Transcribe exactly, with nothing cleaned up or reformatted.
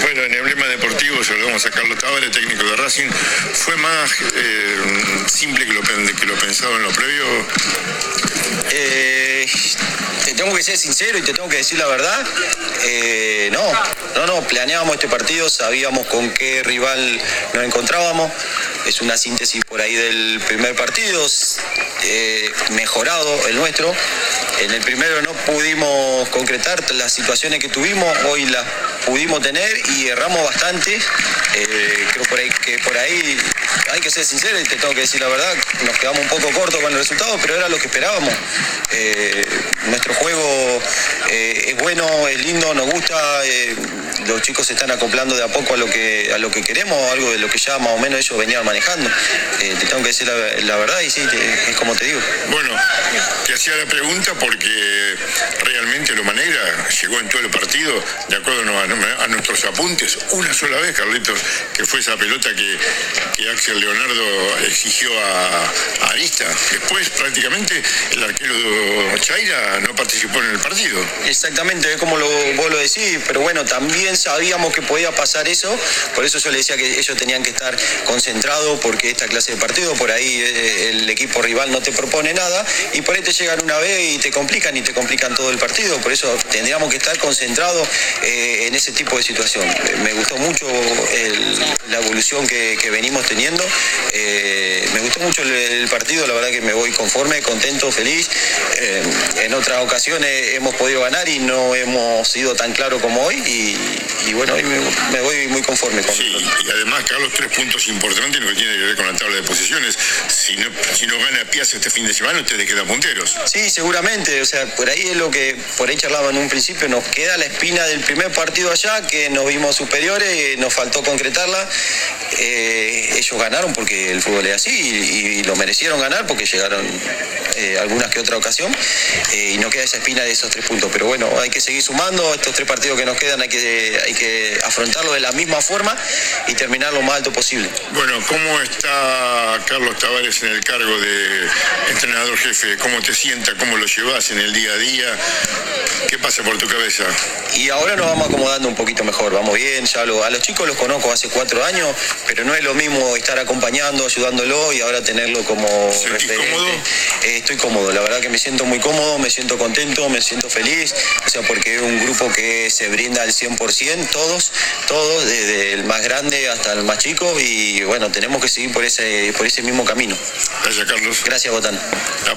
Bueno, en Emblema Deportivo saludamos a Carlos Tavares, técnico de Racing. ¿Fue más eh, simple que lo, que lo pensado en lo previo? Eh, te tengo que ser sincero y te tengo que decir la verdad. Eh, no, no, no, planeábamos este partido, sabíamos con qué rival nos encontrábamos. Es una síntesis por ahí del primer partido, eh, mejorado el nuestro. En el primero no pudimos concretar las situaciones que tuvimos, hoy las pudimos tener y erramos bastante. Eh, creo por ahí, que por ahí hay que ser sincero y te tengo que decir la verdad, nos quedamos un poco cortos con el resultado, pero era lo que esperábamos. Eh, nuestro juego eh, es bueno, es lindo, nos gusta, eh, los chicos se están acoplando de a poco a lo que a lo que queremos, algo de lo que ya más o menos ellos venían manejando. Eh, te tengo que decir la, la verdad y sí, te, es como te digo. Bueno, te hacía la pregunta porque realmente Loma Negra llegó en todo el partido, de acuerdo a, a nuestros apuntes, una sola vez, Carlitos, que fue esa pelota que, que Axel Leonardo exigió a, a Arista. Después prácticamente el arquero Chaira no participó en el partido. Exactamente, es como lo, vos lo decís, pero bueno, también sabíamos que podía pasar eso, por eso yo le decía que ellos tenían que estar concentrados, porque esta clase de partido, por ahí eh, el equipo rival no te propone nada, y por ahí te llegan una vez y te complican, y te complican todo el partido, por eso tendríamos que estar concentrados eh, en ese tipo de situación. Me gustó mucho el, la evolución que, que venimos teniendo, eh, me gustó mucho el, el partido, la verdad que me voy conforme, contento, feliz. Eh, en otras ocasiones hemos podido ganar y no hemos sido tan claros como hoy, y, y bueno, hoy me, me voy muy conforme con sí, y además, Carlos, tres puntos importantes en lo que tiene que ver con la tabla de posiciones. Si no, si no gana Piazza este fin de semana, ustedes quedan punteros. Sí, seguramente, o sea, por ahí es lo que por ahí charlaba en un principio, nos queda la espina del primer partido allá, que nos vimos superiores, nos faltó concretarla. Eh, ellos ganaron porque el fútbol es así, y, y lo merecieron ganar porque llegaron eh, algunas que otra ocasión, eh, y no queda esa espina de esos tres puntos, pero bueno, hay que seguir sumando, estos tres partidos que nos quedan hay que, hay que afrontarlo de la misma forma y terminar lo más alto posible. Bueno, ¿cómo está Carlos Tavares en el cargo de entrenador jefe? ¿Cómo te sienta? ¿Cómo lo llevas en el día a día? ¿Qué pasa por tu cabeza? Y ahora nos vamos acomodando un poquito mejor, vamos bien, ya lo, a los chicos los conozco hace cuatro años, pero no es lo mismo estar acompañando, ayudándolo y ahora tenerlo como referente. ¿Cómodo? Eh, estoy cómodo, la verdad que me siento muy cómodo, me siento contento, me siento feliz, o sea, porque es un grupo que se brinda al cien por ciento, todos, todos, desde el más grande hasta el más chico, y bueno, tenemos que seguir por ese, por ese mismo camino. Gracias, Carlos. Gracias, Botán.